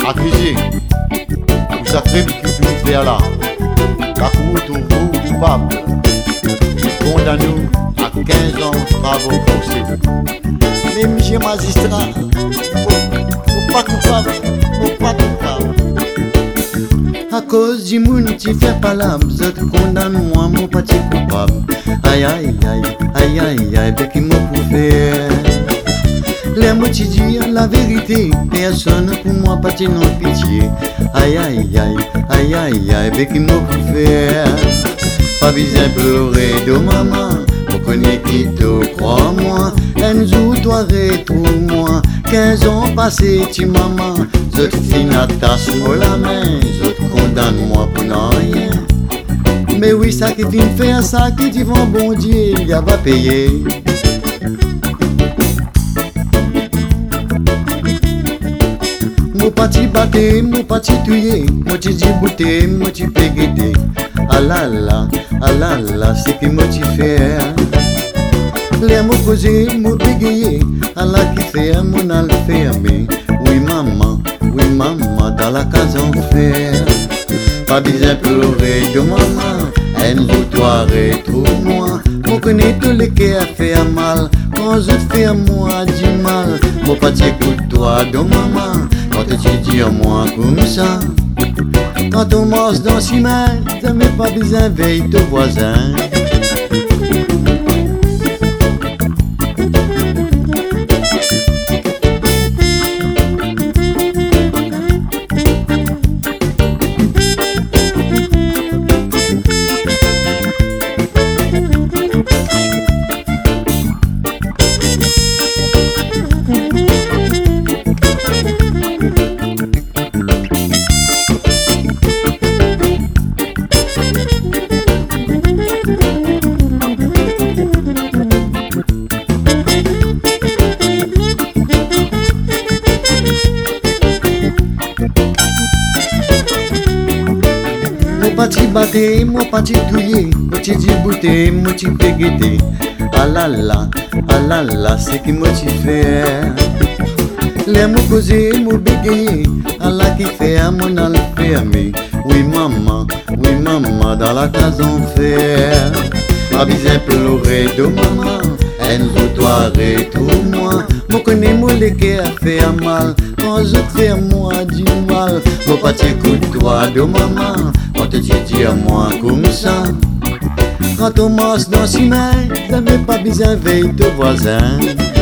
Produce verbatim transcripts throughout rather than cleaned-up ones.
Accusé, vous sacrez qui finit faire là. La cour trouve vous coupable. Condamne-nous à quinze ans de travaux forcés. Mais monsieur magistrat, vous pas coupable, vous pas coupable. À cause du monde qui fait pas la bzot, condamne-moi, mon petit coupable. Aïe aïe aïe, aïe aïe aïe, ben qui m'a pour faire. Les mots qui disent la vérité, personne pour moi pas non pitié. Aïe aïe aïe, aïe aïe aïe, ben qui m'a pour faire. Pas besoin pleurer de maman, on connaît qui te croit moi. Un jour toi retrouve-moi, quinze ans passés tu maman. Je te finis à tasse-moi la main, je te condamne-moi pour non rien. Mais oui, ça qui vient faire ça, qui dit bon bon Dieu, il y a pas payé. Mon parti batté, mon parti tué, mon petit bouté, mon petit péguété. Ah là là, ah là là, c'est qui m'a fait. Les mots causés, mots bégayés, ah là qui fait, mon al fermé. Oui maman, oui maman, dans la case en fer. Pas besoin pleurer de maman, un jour toi retrouve-moi. Mon connaît tout le qui a fait mal, quand je fais moi du mal. Mon petit écoute-toi de maman, quand tu dis à moi comme ça. Quand on marche dans si mal, ça met pas besoin veille de voisin. Mon petit batté, mon petit douillé, mon petit bouté, mon petit péguété. Ah là là, ah là là, c'est qui m'a fait. Les mots causés, mots bégayés, ah là qui fait à mon al fermé. Oui maman, oui maman, dans la case en fer. Pas besoin pleurer de maman, un jour toi retrouve-moi. Mon connaît mon qui a fait un mal, quand je fais moi du mal. Mon petit écoute-toi de maman, quand tu dis à moi comme ça. Quand on marche dans si mal, ça n'est pas besoin veille de voisin.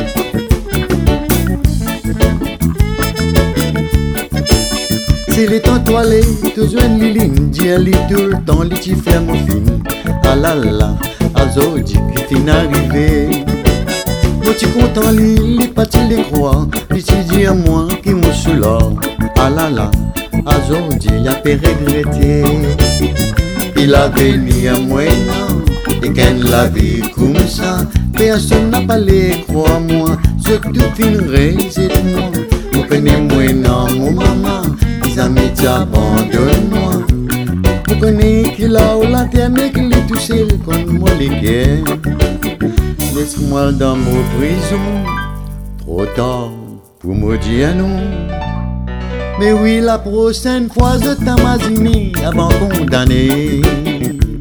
C'est les temps toilés, toujours une liline, dis à lui tout le temps, les petits frères mon film. Ah là là, à Zodi qui finit arrivé. Moi tu content lui, les pas tu les crois, puis tu dis à moi qui me soulard. Ah là là, à Zodi il a pas regretté. Il a venu à moi non, et quand la vie comme ça, personne n'a pas les croire moi, surtout finirait c'est moi. Vous connaissez moi non mon maman, les amis t'abandonnent-moi. Vous connaissez qu'il a au lanterne et qu'il est tout seul comme moi les guerres. Laisse-moi dans mon prison, trop tard pour me dire non. Mais oui, la prochaine fois je t'imagine avant condamné.